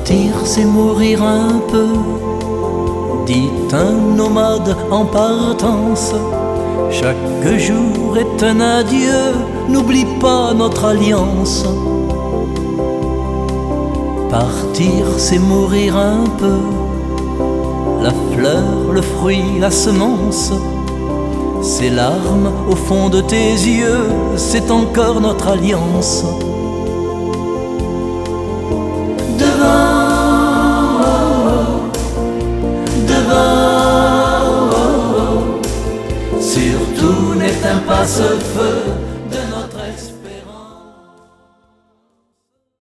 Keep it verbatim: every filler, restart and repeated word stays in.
Partir, c'est mourir un peu, dit un nomade en partance. Chaque jour est un adieu, n'oublie pas notre alliance. Partir, c'est mourir un peu, la fleur, le fruit, la semence. Ces larmes au fond de tes yeux, c'est encore notre alliance. Surtout n'éteins pas ce feu,